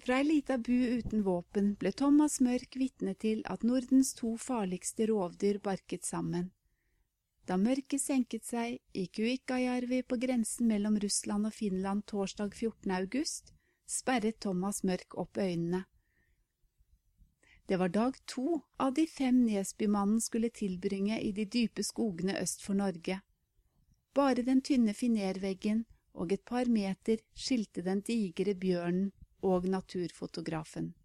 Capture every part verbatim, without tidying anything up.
Fra ei lita bu uten våpen ble Thomas Mørk vitne til at Nordens to farligste rovdyr barket sammen. Da mørket senket seg i Kuikkajärvi på grensen mellom Russland og Finland torsdag fjortende august, sperret Thomas Mørk opp øynene. Det var dag to av de fem Nesbymannen skulle tilbringe i de dype skogene øst for Norge. Bare den tynne finerveggen og et par meter skilte den digre bjørnen og naturfotografen.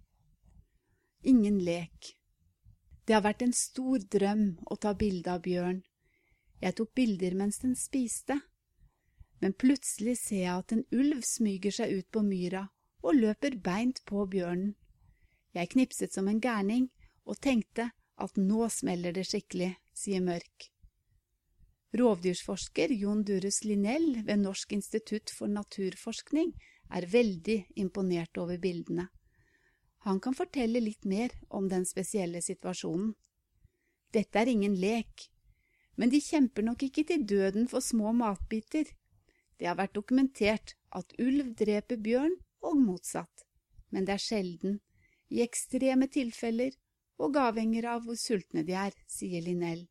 Ingen lek. Det har vært en stor drøm å ta bilde av bjørn. Jeg tok bilder mens den spiste. Men plutselig ser jeg at en ulv smyger seg ut på myra og løper beint på bjørnen. Jeg knipset som en gærning og tenkte at nå smeller det skikkelig, sier Mørk. Rovdyrsforsker Jon Durus Linell ved Norsk institutt for naturforskning er veldig imponert over bildene. Han kan fortelle litt mer om den spesielle situasjonen. Dette er ingen lek, men de kjemper nok ikke til døden for små matbiter. Det har vært dokumentert at ulv dreper bjørn og motsatt, men det er sjelden, i ekstreme tilfeller og avhenger av hvor sultne de er, sier Linell.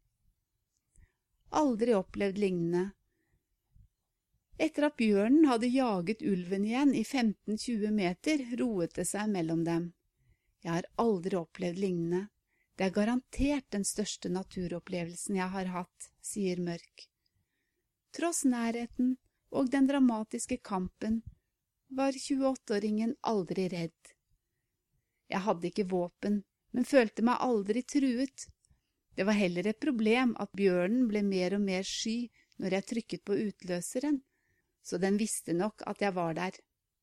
Aldri opplevd lignende. Etter at bjørnen hadde jaget ulven igjen i femten til tjue meter, roet det seg mellom dem. Jeg har aldri opplevd lignende. Det er garantert den største naturopplevelsen jeg har hatt, sier Mørk. Tross nærheten og den dramatiske kampen var tjueåtteåringen aldri redd. Jeg hadde ikke våpen, men følte meg aldri truet. Det var heller et problem at bjørnen ble mer og mer sky når jeg trykket på utløseren, så den visste nok at jeg var der.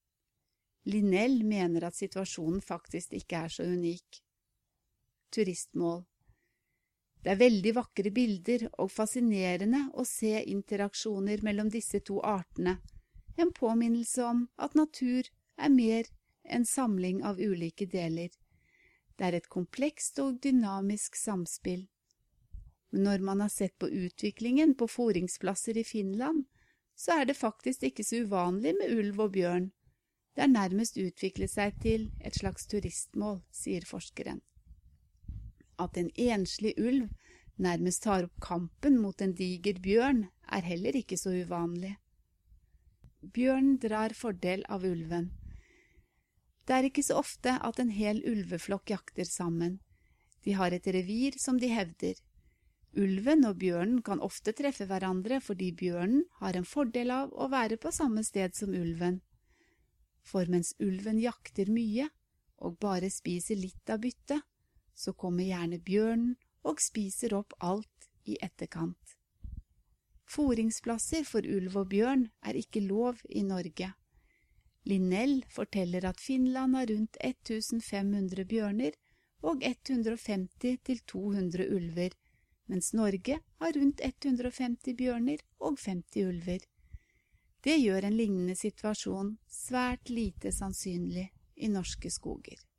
Linell mener at situasjonen faktisk ikke er så unik. Turistmål. Det er veldig vakre bilder og fascinerende å se interaksjoner mellom disse to artene, en påminnelse om at natur er mer en samling av ulike deler. Det er et komplekst og dynamisk samspill. Men når man har sett på utviklingen på foringsplasser i Finland, så er det faktisk ikke så uvanlig med ulv og bjørn. Det er nærmest utviklet seg til et slags turistmål, sier forskeren. At en enslig ulv nærmest tar opp kampen mot en diger bjørn, er heller ikke så uvanlig. Bjørn drar fordel av ulven. Det er ikke så ofte at en hel ulveflokk jakter sammen. De har et revir som de hevder. Ulven og bjørnen kan ofte treffe hverandre fordi bjørnen har en fordel av å være på samme sted som ulven. For mens ulven jakter mye og bare spiser litt av byttet, så kommer gjerne bjørnen og spiser opp alt i etterkant. Foringsplasser for ulv og bjørn er ikke lov i Norge. Linell forteller at Finland har rundt femten hundre bjørner og hundre og femti til to hundre ulver, mens Norge har rundt hundre og femti bjørner og femti ulver. Det gjør en lignende situasjon svært lite sannsynlig i norske skoger.